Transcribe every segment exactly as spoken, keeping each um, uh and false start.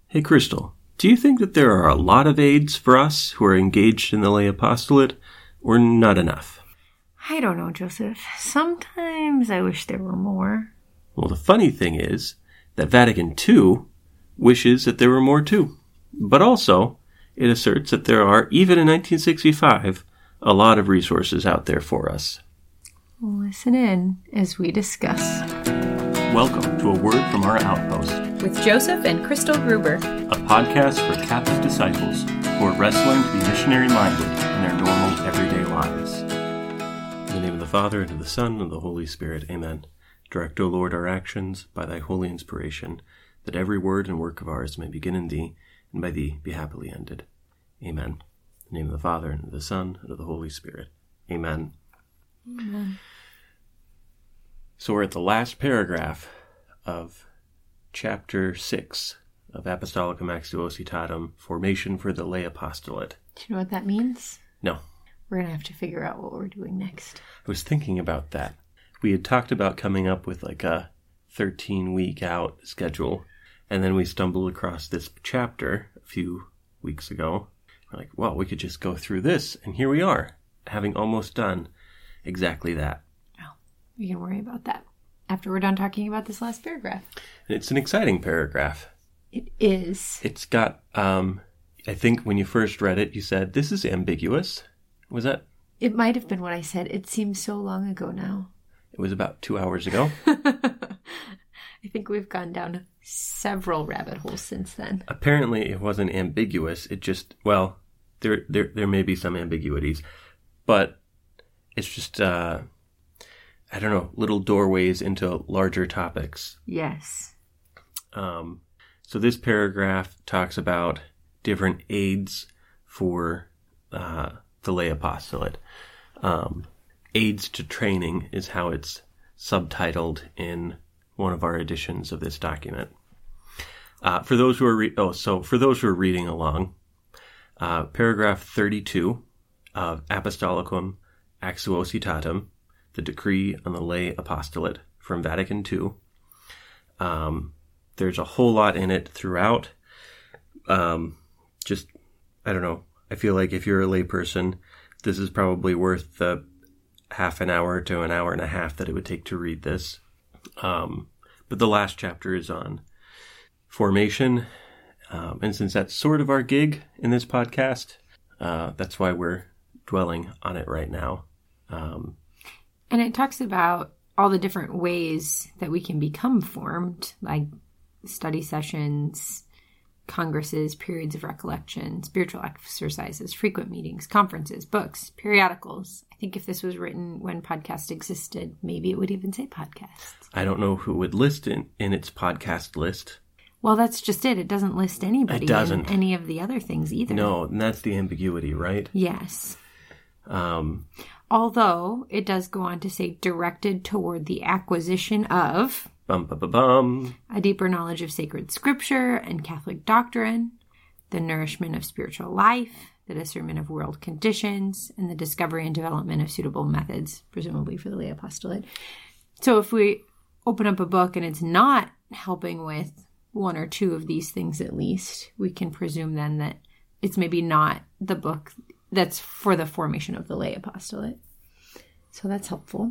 Hey, Crystal, do you think that there are a lot of aids for us who are engaged in the lay apostolate, or not enough? I don't know, Joseph. Sometimes I wish there were more. Well, the funny thing is that Vatican Two wishes that there were more too. But also, it asserts that there are, even in nineteen sixty-five, a lot of resources out there for us. Listen in as we discuss. Welcome to A Word from Our Outpost, with Joseph and Crystal Gruber, a podcast for Catholic disciples who are wrestling to be missionary-minded in their normal, everyday lives. In the name of the Father, and of the Son, and of the Holy Spirit, Amen. Direct, O Lord, our actions by thy holy inspiration, that every word and work of ours may begin in thee, and by thee be happily ended. Amen. In the name of the Father, and of the Son, and of the Holy Spirit. Amen. Amen. So we're at the last paragraph of chapter six of Apostolicum Actuositatem, Formation for the Lay Apostolate. Do you know what that means? No. We're going to have to figure out what we're doing next. I was thinking about that. We had talked about coming up with like a thirteen-week out schedule, and then we stumbled across this chapter a few weeks ago. We're like, well, we could just go through this, and here we are, having almost done exactly that. Well, we can worry about that after we're done talking about this last paragraph. And it's an exciting paragraph. It is. It's got, um, I think when you first read it, you said, this is ambiguous. Was that? It might have been what I said. It seems so long ago now. It was about two hours ago. I think we've gone down several rabbit holes since then. Apparently it wasn't ambiguous. It just, well, there there there may be some ambiguities, but it's just, uh, I don't know, little doorways into larger topics. Yes. Um, so this paragraph talks about different aids for uh, the lay apostolate. Um, aids to training is how it's subtitled in one of our editions of this document. Uh, for those who are re- oh, so for those who are reading along, uh, paragraph thirty-two of Apostolicum Actuositatem, the decree on the lay apostolate from Vatican Two. Um, there's a whole lot in it throughout. Um, just, I don't know. I feel like if you're a layperson, this is probably worth the half an hour to an hour and a half that it would take to read this. Um, but the last chapter is on formation. Um, and since that's sort of our gig in this podcast, uh, that's why we're dwelling on it right now. Um, and it talks about all the different ways that we can become formed, like study sessions, congresses, periods of recollection, spiritual exercises, frequent meetings, conferences, books, periodicals. I think if this was written when podcast existed, maybe it would even say podcasts. I don't know who would list it in its podcast list. Well, that's just it. It doesn't list anybody it doesn't. in any of the other things either. No, and that's the ambiguity, right? Yes. Um, Although it does go on to say directed toward the acquisition of bum, bum, bum, bum. a deeper knowledge of sacred scripture and Catholic doctrine, the nourishment of spiritual life, the discernment of world conditions, and the discovery and development of suitable methods, presumably for the lay apostolate. So if we open up a book and it's not helping with one or two of these things at least, we can presume then that it's maybe not the book that's for the formation of the lay apostolate. So that's helpful.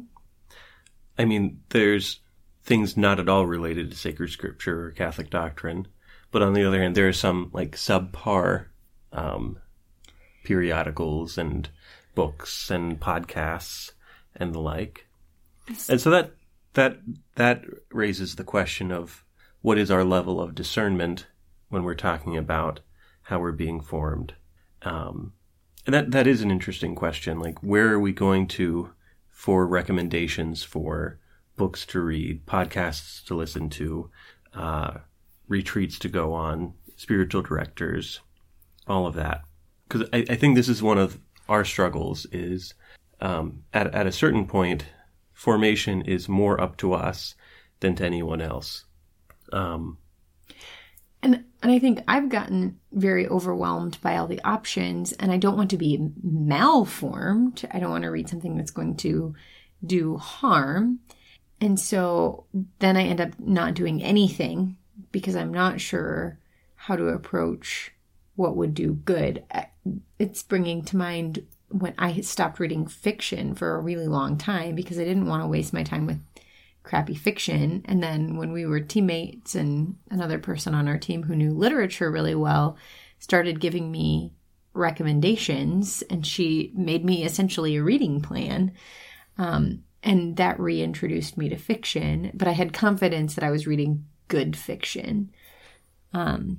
I mean, there's things not at all related to sacred scripture or Catholic doctrine, but on the other hand, there are some like subpar um, periodicals and books and podcasts and the like. And so that that that raises the question of what is our level of discernment when we're talking about how we're being formed. Um, and that, that is an interesting question. Like, where are we going to for recommendations for books to read, podcasts to listen to, uh, retreats to go on, spiritual directors, all of that? Because I, I think this is one of our struggles is um, at, at a certain point, formation is more up to us than to anyone else. Um, and and I think I've gotten very overwhelmed by all the options, and I don't want to be malformed. I don't want to read something that's going to do harm. And so then I end up not doing anything because I'm not sure how to approach what would do good. It's bringing to mind when I stopped reading fiction for a really long time because I didn't want to waste my time with crappy fiction. And then when we were teammates and another person on our team who knew literature really well started giving me recommendations, and she made me essentially a reading plan. Um, and that reintroduced me to fiction, but I had confidence that I was reading good fiction. Um,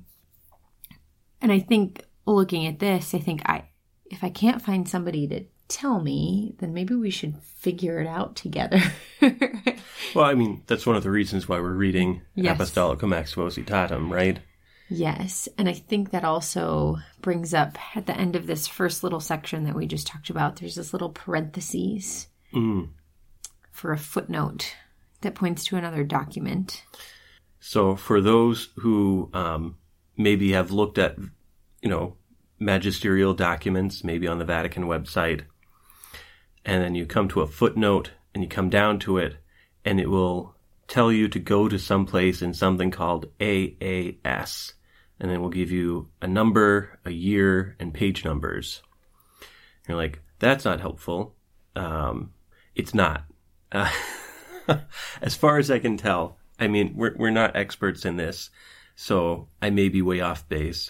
and I think looking at this, I think I, if I can't find somebody to tell me, then maybe we should figure it out together. Well, I mean, that's one of the reasons why we're reading Yes. Apostolicum Expositatum, right? Yes. And I think that also brings up at the end of this first little section that we just talked about, there's this little parentheses Mm. for a footnote that points to another document. So for those who um, maybe have looked at, you know, magisterial documents, maybe on the Vatican website, and then you come to a footnote and you come down to it, and it will tell you to go to some place in something called A A S, and then we'll give you a number, a year, and page numbers. You're like, that's not helpful. Um, it's not. Uh, as far as I can tell, I mean, we're we're not experts in this, so I may be way off base.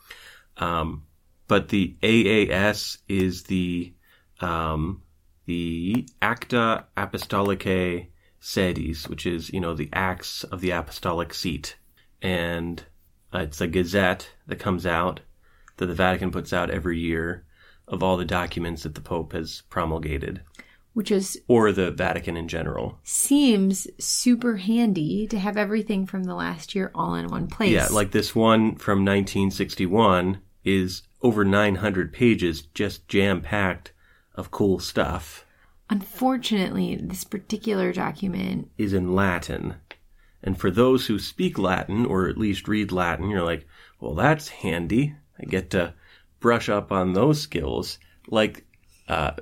Um, but the A A S is the um, the Acta Apostolicae Sedis, which is, you know, the Acts of the Apostolic Seat. And uh, it's a gazette that comes out, that the Vatican puts out every year, of all the documents that the Pope has promulgated. Which is Or the Vatican in general. seems super handy to have everything from the last year all in one place. Yeah, like this one from nineteen sixty-one is over nine hundred pages, just jam-packed of cool stuff. Unfortunately, this particular document, Is in Latin. And for those who speak Latin, or at least read Latin, you're like, well, that's handy. I get to brush up on those skills. Like, uh,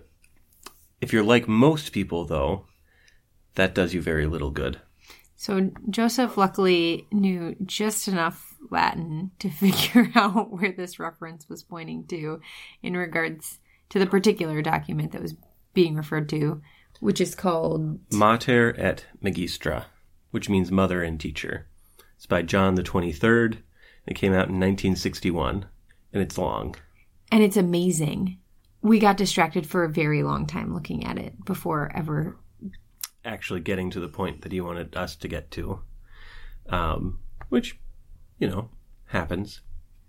if you're like most people, though, that does you very little good. so Joseph luckily knew just enough Latin to figure out where this reference was pointing to in regards to the particular document that was being referred to, which is called Mater et Magistra, which means mother and teacher. It's by John the twenty-third. It came out in nineteen sixty-one, and it's long. And it's amazing. We got distracted for a very long time looking at it before ever. Actually getting to the point that he wanted us to get to, um, which, you know, happens.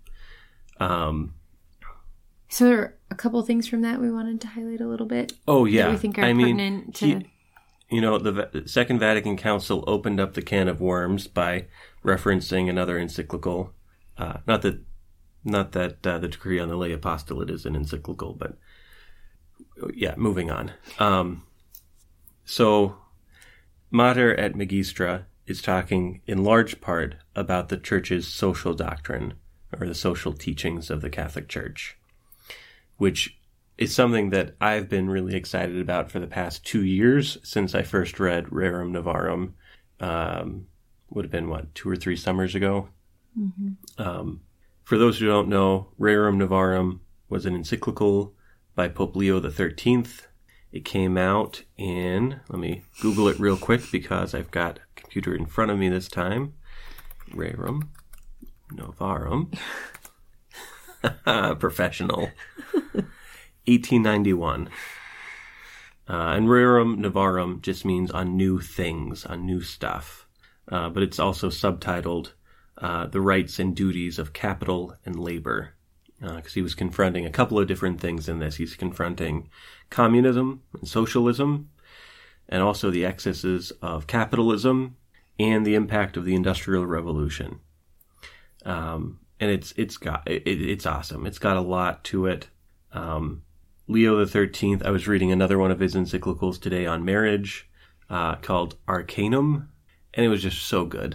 Um, So there are a couple things from that we wanted to highlight a little bit. oh, yeah. That we think are I mean, pertinent to... he- you know, the Va- Second Vatican Council opened up the can of worms by referencing another encyclical. Uh, not that, not that uh, the Decree on the Lay Apostolate is an encyclical, but yeah, moving on. Um, so, Mater et Magistra is talking in large part about the Church's social doctrine, or the social teachings of the Catholic Church, which is something that I've been really excited about for the past two years since I first read Rerum Novarum. Um, would have been, what, two or three summers ago? Mm-hmm. Um, for those who don't know, Rerum Novarum was an encyclical by Pope Leo the thirteenth. It came out in, let me Google it real quick because I've got a computer in front of me this time. Rerum Novarum. Professional. eighteen ninety-one. Uh, and Rerum Novarum just means on new things, on new stuff. Uh, but it's also subtitled uh, The Rights and Duties of Capital and Labor. Because uh, he was confronting a couple of different things in this. He's confronting communism and socialism, and also the excesses of capitalism and the impact of the Industrial Revolution. Um, and it's it's got it, it's awesome. It's got a lot to it. Um, Leo the thirteenth, I was reading another one of his encyclicals today on marriage, uh, called Arcanum, and it was just so good.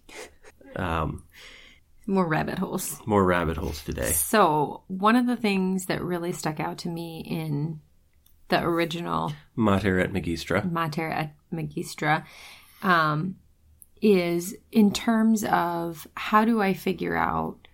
Um, More rabbit holes. more rabbit holes today. So one of the things that really stuck out to me in the original Mater et Magistra. Mater et Magistra um, is in terms of how do I figure out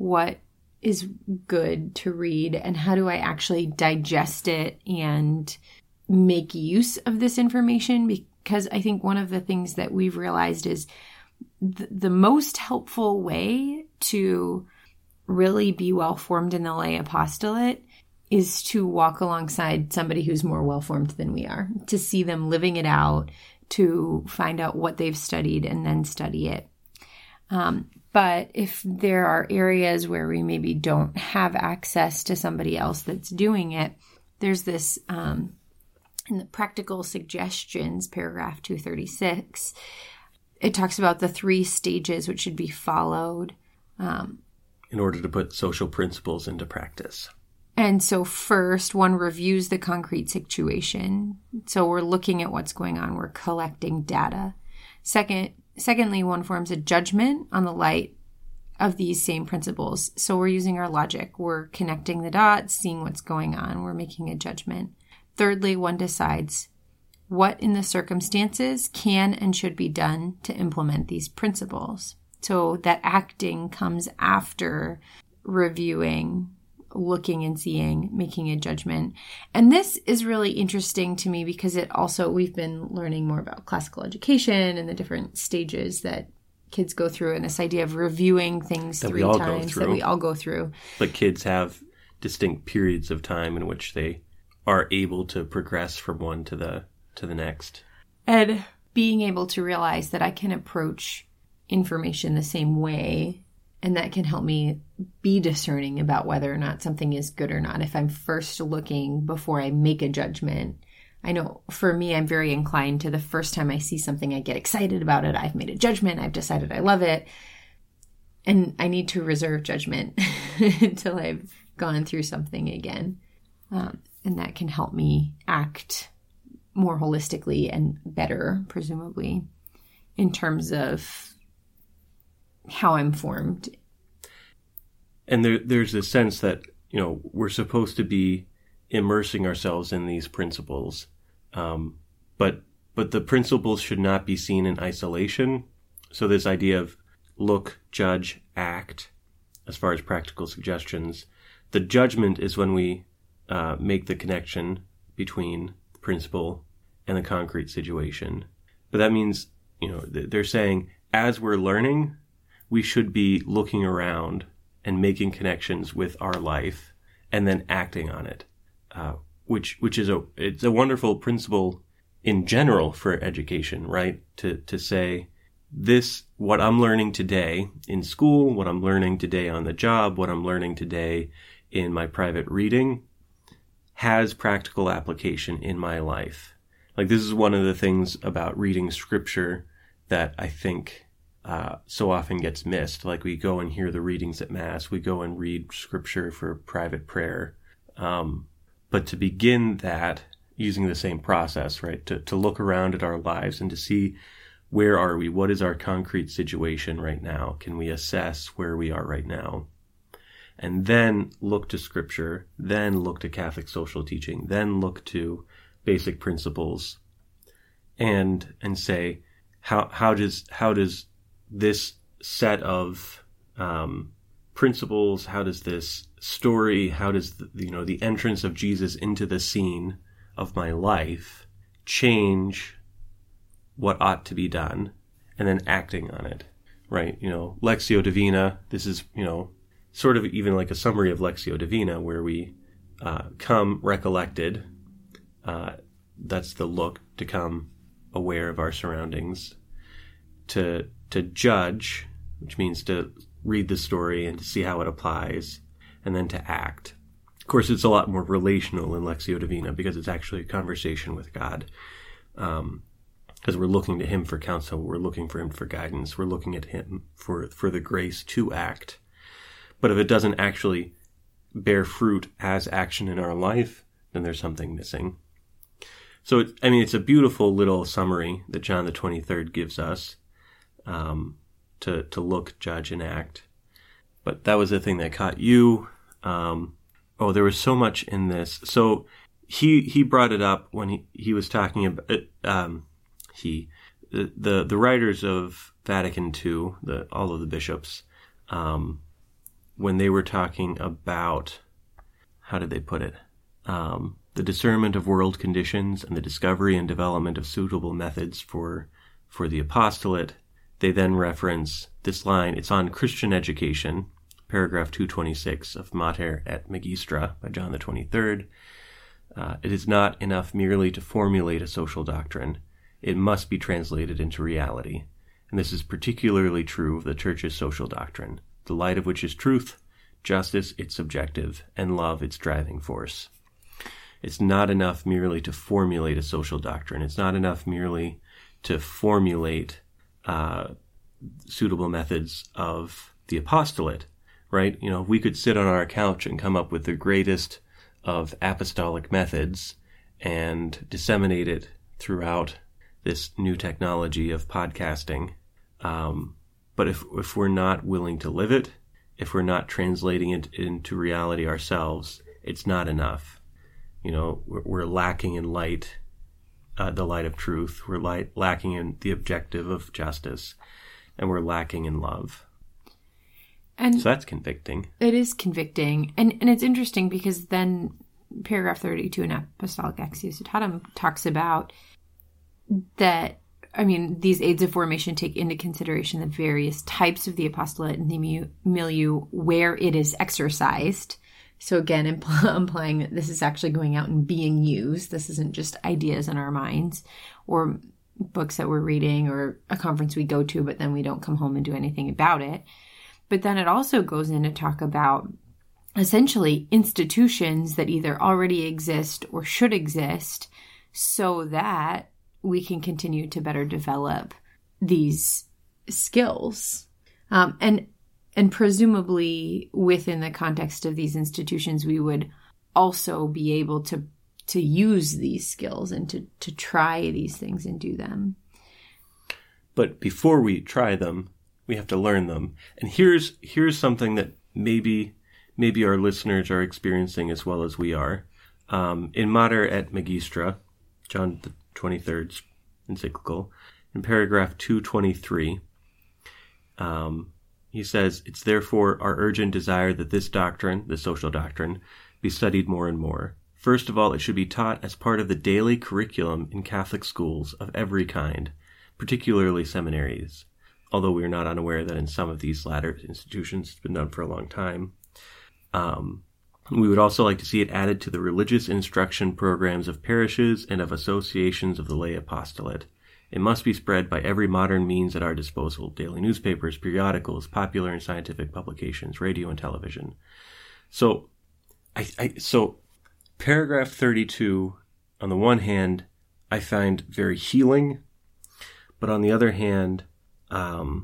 what is good to read and how do I actually digest it and make use of this information? Because I think one of the things that we've realized is th- the most helpful way to really be well-formed in the lay apostolate is to walk alongside somebody who's more well-formed than we are, to see them living it out, to find out what they've studied and then study it. Um, but if there are areas where we maybe don't have access to somebody else that's doing it, there's this, um, in the practical suggestions, paragraph two thirty-six, it talks about the three stages which should be followed. Um, in order to put social principles into practice. And so first, one reviews the concrete situation. So we're looking at what's going on. We're collecting data. Second, secondly, one forms a judgment on the light of these same principles. So we're using our logic. We're connecting the dots, seeing what's going on. We're making a judgment. Thirdly, one decides what in the circumstances can and should be done to implement these principles. So that acting comes after reviewing, looking and seeing, making a judgment. And this is really interesting to me because it also, we've been learning more about classical education and the different stages that kids go through and this idea of reviewing things that three times that we all go through. But kids have distinct periods of time in which they are able to progress from one to the to the next. And being able to realize that I can approach information the same way, and that can help me be discerning about whether or not something is good or not. If I'm first looking before I make a judgment, I know for me, I'm very inclined to the first time I see something, I get excited about it. I've made a judgment. I've decided I love it. And I need to reserve judgment until I've gone through something again. Um, and that can help me act more holistically and better, presumably, in terms of how I'm formed. And there, there's a sense that, you know, we're supposed to be immersing ourselves in these principles. Um, but, but the principles should not be seen in isolation. So this idea of look, judge, act, as far as practical suggestions, the judgment is when we uh, make the connection between the principle and the concrete situation. But that means, you know, they're saying as we're learning, we should be looking around and making connections with our life and then acting on it, uh, which which is a it's a wonderful principle in general for education, right? To to say this, what I'm learning today in school, what I'm learning today on the job, what I'm learning today in my private reading, has practical application in my life. Like this is one of the things about reading scripture that I think Uh, so often gets missed. Like we go and hear the readings at Mass, we go and read scripture for private prayer. Um, but to begin that using the same process, right? To, to look around at our lives and to see where are we? What is our concrete situation right now? Can we assess where we are right now? And then look to scripture, then look to Catholic social teaching, then look to basic principles and, and say, how, how does, how does this set of um, principles, how does this story, how does the, you know the entrance of Jesus into the scene of my life change what ought to be done, and then acting on it, right? You know, Lectio Divina. This is you know sort of even like a summary of Lectio Divina, where we uh, come recollected. Uh, that's the look, to come aware of our surroundings, to to judge, which means to read the story and to see how it applies, and then to act. Of course, it's a lot more relational in Lectio Divina because it's actually a conversation with God. Um, because we're looking to him for counsel, we're looking for him for guidance, we're looking at him for, for the grace to act. But if it doesn't actually bear fruit as action in our life, then there's something missing. So, it, I mean, it's a beautiful little summary that John the twenty-third gives us. Um, to, to look, judge, and act. But that was the thing that caught you. Um, oh, there was so much in this. So he, he brought it up when he, he was talking about, um, he, the, the, the writers of Vatican two, the, all of the bishops, um, when they were talking about, how did they put it? Um, the discernment of world conditions and the discovery and development of suitable methods for for the apostolate, they then reference this line. It's on Christian education, paragraph two twenty-six of Mater et Magistra by John the twenty-third. Uh, it is not enough merely to formulate a social doctrine. It must be translated into reality. And this is particularly true of the Church's social doctrine, the light of which is truth, justice its objective, and love its driving force. It's not enough merely to formulate a social doctrine. It's not enough merely to formulate uh, suitable methods of the apostolate, right? You know, we could sit on our couch and come up with the greatest of apostolic methods and disseminate it throughout this new technology of podcasting. Um, but if if we're not willing to live it, if we're not translating it into reality ourselves, it's not enough. You know, we're, we're lacking in light, uh, the light of truth. We're light, lacking in the objective of justice, and we're lacking in love. And so that's convicting. It is convicting. And and it's interesting because then paragraph thirty-two in Apostolic Axiositatem talks about that, I mean, these aids of formation take into consideration the various types of the apostolate and the milieu where it is exercised. So again, impl- implying that this is actually going out and being used. This isn't just ideas in our minds or books that we're reading or a conference we go to, but then we don't come home and do anything about it. But then it also goes in to talk about essentially institutions that either already exist or should exist so that we can continue to better develop these skills. Um, and and presumably within the context of these institutions, we would also be able to to use these skills and to, to try these things and do them. But before we try them, we have to learn them. And here's here's something that maybe maybe our listeners are experiencing as well as we are. Um, in Mater et Magistra, John the twenty-third's encyclical, in paragraph two twenty-three, um, he says, "It's therefore our urgent desire that this doctrine, the social doctrine, be studied more and more. First of all, it should be taught as part of the daily curriculum in Catholic schools of every kind, particularly seminaries, although we are not unaware that in some of these latter institutions it's been done for a long time. Um, we would also like to see it added to the religious instruction programs of parishes and of associations of the lay apostolate. It must be spread by every modern means at our disposal: daily newspapers, periodicals, popular and scientific publications, radio and television." So, I, I so paragraph thirty-two, on the one hand, I find very healing, but on the other hand, um,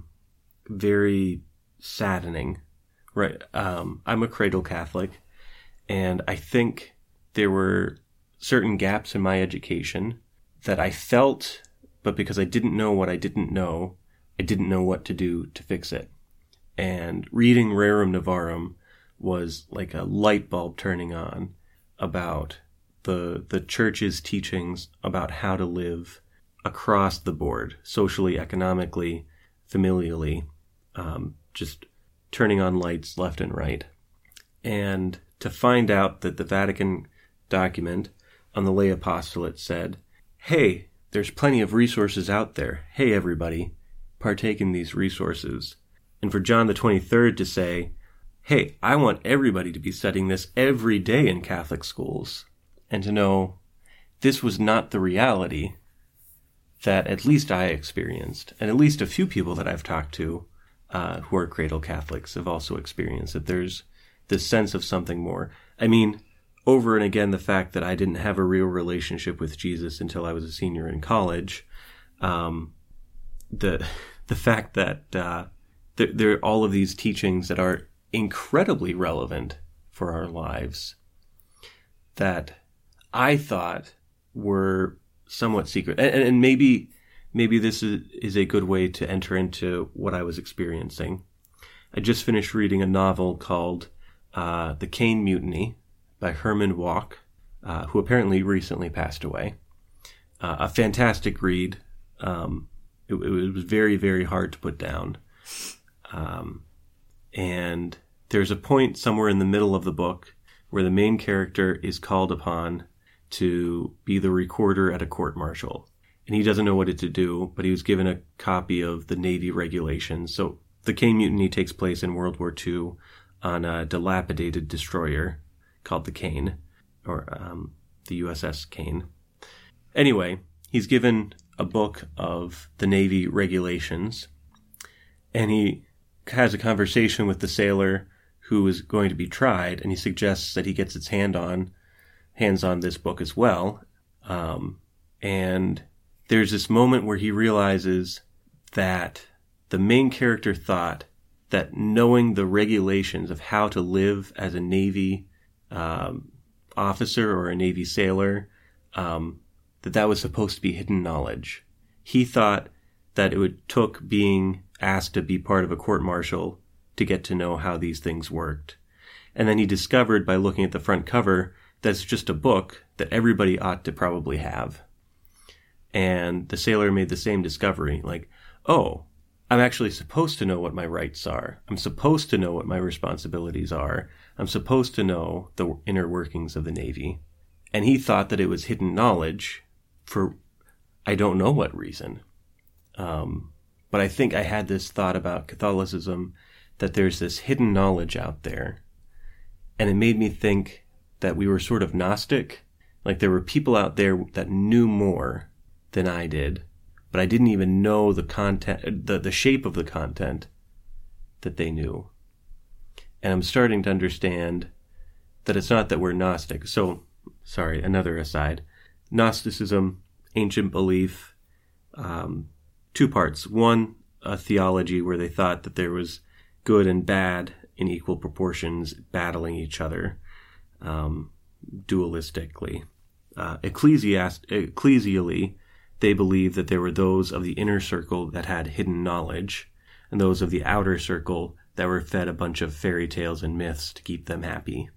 very saddening. Right? Um, I'm a cradle Catholic, and I think there were certain gaps in my education that I felt, but because I didn't know what I didn't know, I didn't know what to do to fix it. And reading Rerum Novarum was like a light bulb turning on about the the church's teachings about how to live across the board, socially, economically, familially, um, just turning on lights left and right. And to find out that the Vatican document on the lay apostolate said, hey, there's plenty of resources out there. Hey, everybody, partake in these resources. And for John the twenty-third to say, hey, I want everybody to be studying this every day in Catholic schools, and to know this was not the reality that at least I experienced, and at least a few people that I've talked to uh, who are cradle Catholics have also experienced, that there's this sense of something more. I mean, over and again, the fact that I didn't have a real relationship with Jesus until I was a senior in college, um, the the fact that uh, there, there are all of these teachings that are incredibly relevant for our lives that I thought were somewhat secret. And, and maybe maybe this is, is a good way to enter into what I was experiencing. I just finished reading a novel called uh, The Caine Mutiny by Herman Wouk, uh, who apparently recently passed away. Uh, a fantastic read. Um, it, it was very, very hard to put down. Um, and there's a point somewhere in the middle of the book where the main character is called upon to be the recorder at a court-martial. And he doesn't know what to do, but he was given a copy of the Navy regulations. So the Caine Mutiny takes place in World War Two on a dilapidated destroyer called the Caine, or um, the U S S Caine. Anyway, he's given a book of the Navy regulations, and he has a conversation with the sailor who is going to be tried, and he suggests that he gets his hand on, hands on this book as well. Um, and there's this moment where he realizes that the main character thought that knowing the regulations of how to live as a Navy um, officer or a Navy sailor, um, that that was supposed to be hidden knowledge. He thought that it would took being asked to be part of a court-martial to get to know how these things worked. And then he discovered by looking at the front cover that it's just a book that everybody ought to probably have. And the sailor made the same discovery, like, oh, I'm actually supposed to know what my rights are. I'm supposed to know what my responsibilities are. I'm supposed to know the inner workings of the Navy. And he thought that it was hidden knowledge for I don't know what reason. Um, but I think I had this thought about Catholicism, that there's this hidden knowledge out there. And it made me think that we were sort of Gnostic. Like there were people out there that knew more than I did, but I didn't even know the content, the, the shape of the content that they knew. And I'm starting to understand that it's not that we're Gnostic. So, sorry, another aside. Gnosticism, ancient belief, um, two parts. One, a theology where they thought that there was good and bad in equal proportions battling each other, um, dualistically. Uh, ecclesiast- ecclesially, they believed that there were those of the inner circle that had hidden knowledge, and those of the outer circle that were fed a bunch of fairy tales and myths to keep them happy.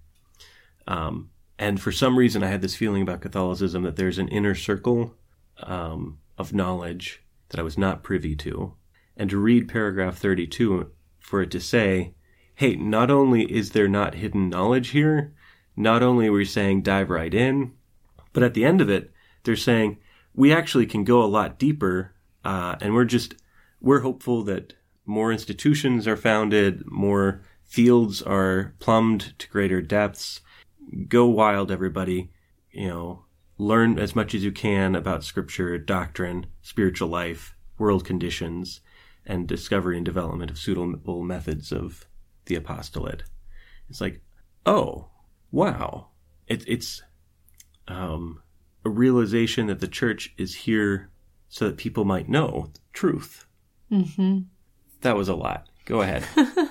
Um, and for some reason, I had this feeling about Catholicism that there's an inner circle um, of knowledge that I was not privy to. And to read paragraph thirty-two, for it to say, hey, not only is there not hidden knowledge here, not only are we saying dive right in, but at the end of it, they're saying, we actually can go a lot deeper, uh, and we're just, we're hopeful that more institutions are founded, more fields are plumbed to greater depths. Go wild, everybody. You know, learn as much as you can about scripture, doctrine, spiritual life, world conditions, and discovery and development of suitable methods of the apostolate. It's like, oh, wow. It, it's, um, a realization that the church is here so that people might know truth. Mm-hmm. That was a lot. Go ahead.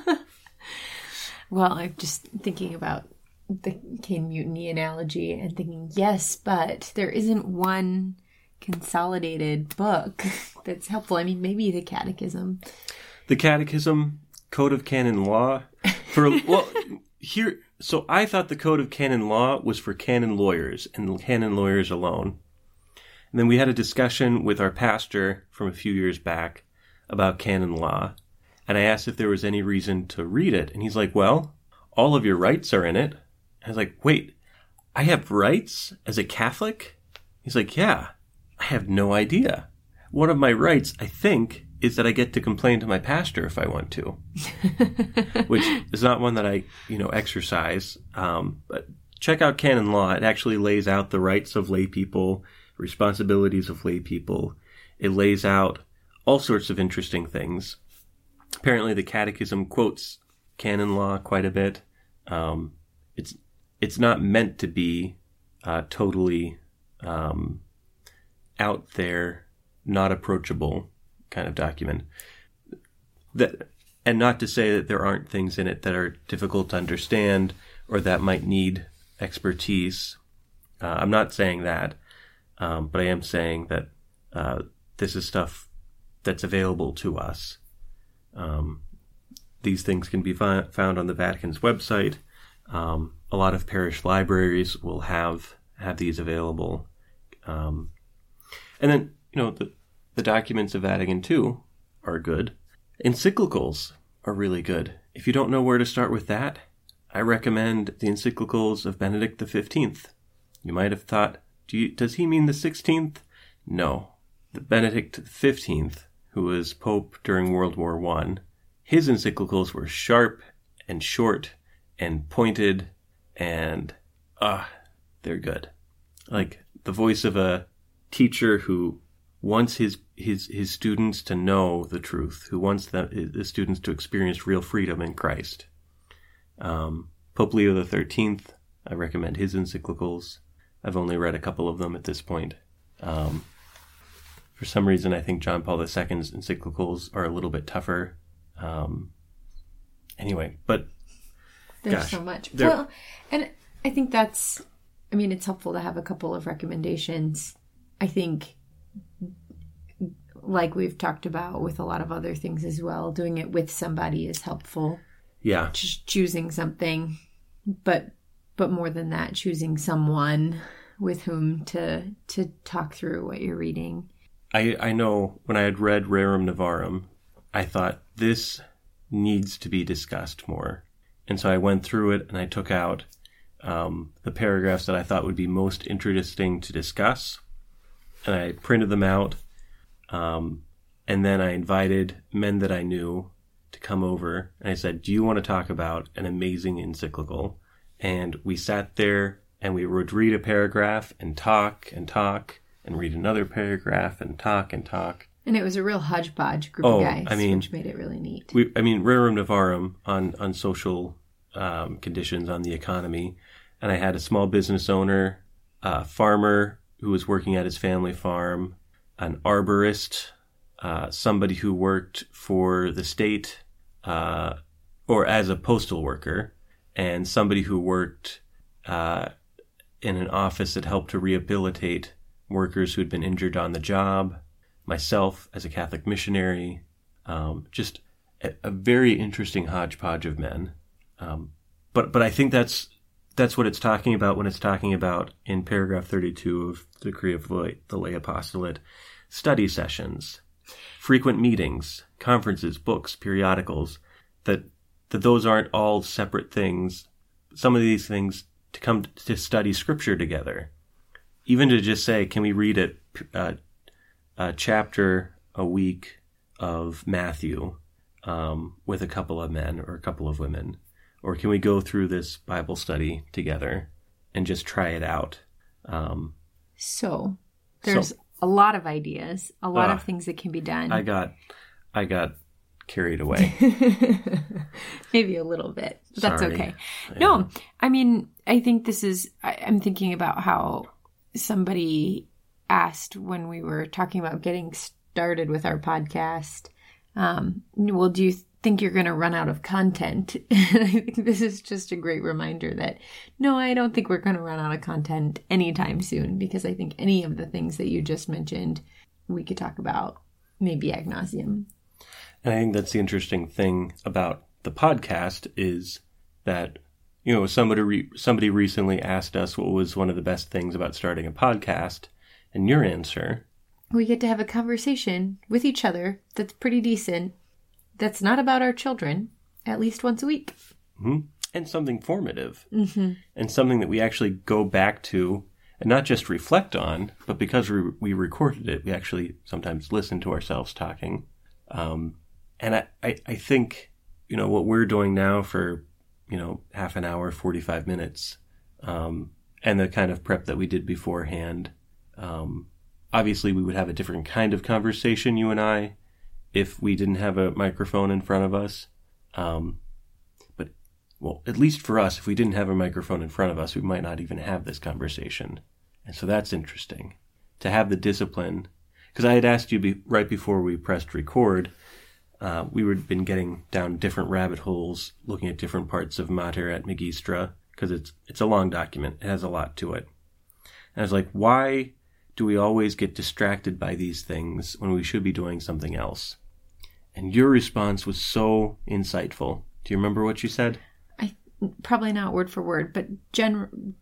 Well, I'm just thinking about the Caine Mutiny analogy and thinking, yes, but there isn't one consolidated book that's helpful. I mean, maybe the Catechism. The Catechism, Code of Canon Law. For well, here... So I thought the Code of Canon Law was for canon lawyers and canon lawyers alone. And then we had a discussion with our pastor from a few years back about canon law. And I asked if there was any reason to read it. And he's like, well, all of your rights are in it. I was like, wait, I have rights as a Catholic? He's like, yeah, I have no idea. One of my rights, I think, is that I get to complain to my pastor if I want to, which is not one that I, you know, exercise. Um, but check out canon law. It actually lays out the rights of lay people, responsibilities of lay people. It lays out all sorts of interesting things. Apparently the Catechism quotes canon law quite a bit. Um, it's, it's not meant to be, uh, totally, um, out there, not approachable kind of document. That, and not to say that there aren't things in it that are difficult to understand or that might need expertise. Uh, I'm not saying that, um, but I am saying that uh, this is stuff that's available to us. Um, these things can be fi- found on the Vatican's website. Um, a lot of parish libraries will have have these available. Um, and then, you know, the The documents of Vatican two are good. Encyclicals are really good. if you don't know where to start with that, I recommend the encyclicals of Benedict the fifteenth. You might have thought, Do you, does he mean the sixteenth? No. The Benedict the fifteenth, who was Pope during World War One, his encyclicals were sharp and short and pointed and, ah, uh, they're good. Like the voice of a teacher who wants his, his, his students to know the truth, who wants the, the students to experience real freedom in Christ. Um, Pope Leo the thirteenth, I recommend his encyclicals. I've only read a couple of them at this point. Um, for some reason, I think John Paul the Second's encyclicals are a little bit tougher. Um, anyway, but there's gosh, so much. Well, and I think that's, I mean, it's helpful to have a couple of recommendations. I think, like we've talked about with a lot of other things as well, doing it with somebody is helpful. Yeah. Just choosing something, but but more than that, choosing someone with whom to to talk through what you're reading. I, I know when I had read Rerum Novarum, I thought this needs to be discussed more. And so I went through it and I took out um, the paragraphs that I thought would be most interesting to discuss. And I printed them out. Um, and then I invited men that I knew to come over. And I said, do you want to talk about an amazing encyclical? And we sat there and we would read a paragraph and talk and talk and read another paragraph and talk and talk. And it was a real hodgepodge group oh, of guys, I mean, which made it really neat. We, I mean, Rerum Novarum on, on social um, conditions, on the economy. And I had a small business owner, a farmer who was working at his family farm, an arborist, uh, somebody who worked for the state uh, or as a postal worker, and somebody who worked uh, in an office that helped to rehabilitate workers who had been injured on the job, myself as a Catholic missionary, um, just a, a very interesting hodgepodge of men. Um, but but I think that's that's what it's talking about when it's talking about in paragraph thirty-two of the Decree of the Lay Apostolate, study sessions, frequent meetings, conferences, books, periodicals, that that those aren't all separate things. Some of these things to come to study Scripture together. Even to just say, can we read a, a, a chapter a week of Matthew um, with a couple of men or a couple of women? Or can we go through this Bible study together and just try it out? Um, so there's so, a lot of ideas, a lot uh, of things that can be done. I got, I got carried away. Maybe a little bit, but that's Sorry. okay. Yeah. No, I mean, I think this is, I, I'm thinking about how somebody asked when we were talking about getting started with our podcast, um, well, do you think you're going to run out of content? And I think this is just a great reminder that, no, I don't think we're going to run out of content anytime soon, because I think any of the things that you just mentioned, we could talk about maybe ad nauseum. And I think that's the interesting thing about the podcast is that, you know, somebody re- somebody recently asked us what was one of the best things about starting a podcast, and your answer, we get to have a conversation with each other that's pretty decent, that's not about our children, at least once a week. Mm-hmm. And something formative. Mm-hmm. And something that we actually go back to and not just reflect on, but because we, we recorded it, we actually sometimes listen to ourselves talking. Um, and I, I, I think, you know, what we're doing now for, you know, half an hour, forty-five minutes, um, and the kind of prep that we did beforehand, um, obviously we would have a different kind of conversation, you and I, if we didn't have a microphone in front of us. Um, but, well, at least for us, if we didn't have a microphone in front of us, we might not even have this conversation. And so that's interesting to have the discipline. Because I had asked you be, right before we pressed record, uh, we had been getting down different rabbit holes, looking at different parts of Mater et Magistra, because it's it's a long document. It has a lot to it. And I was like, why do we always get distracted by these things when we should be doing something else? And your response was so insightful. Do you remember what you said? I probably not word for word, but gen-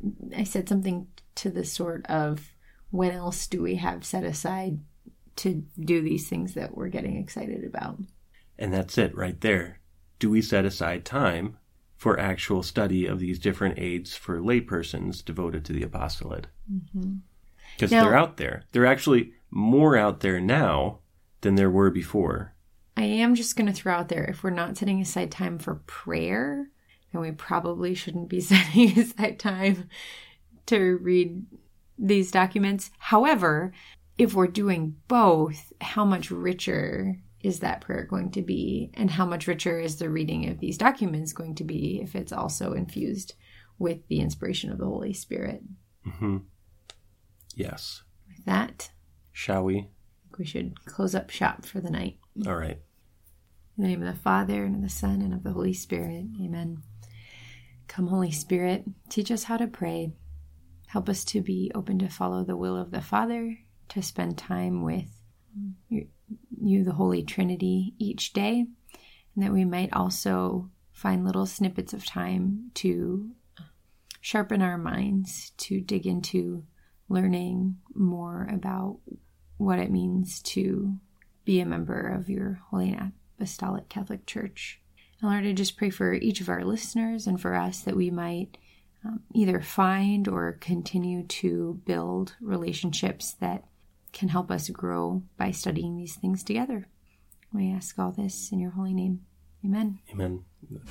I said something to the sort of, when else do we have set aside to do these things that we're getting excited about? And that's it right there. do we set aside time for actual study of these different aids for laypersons devoted to the apostolate? Because Now- they're out there. They're actually more out there now than there were before. I am just going to throw out there, if we're not setting aside time for prayer, then we probably shouldn't be setting aside time to read these documents. However, if we're doing both, how much richer is that prayer going to be? And how much richer is the reading of these documents going to be if it's also infused with the inspiration of the Holy Spirit? Mm-hmm. Yes. With that, Shall we? I think we should close up shop for the night. All right. In the name of the Father, and of the Son, and of the Holy Spirit. Amen. Come, Holy Spirit, teach us how to pray. Help us to be open to follow the will of the Father, to spend time with you, you, the Holy Trinity, each day, and that we might also find little snippets of time to sharpen our minds, to dig into learning more about what it means to be a member of your Holy and Apostolic Catholic Church. And Lord, I just pray for each of our listeners and for us that we might um, either find or continue to build relationships that can help us grow by studying these things together. We ask all this in your holy name. Amen. Amen.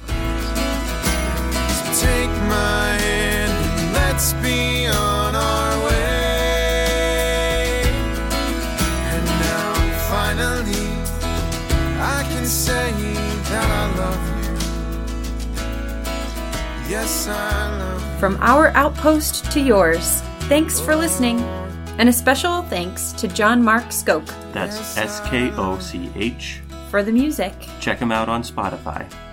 Take my hand and let's be on our way. And now finally I can say that I love you. Yes, I love you. From our outpost to yours, thanks for listening. And a special thanks to John Mark Skoke That's S K O C H. for the music. Check him out on Spotify.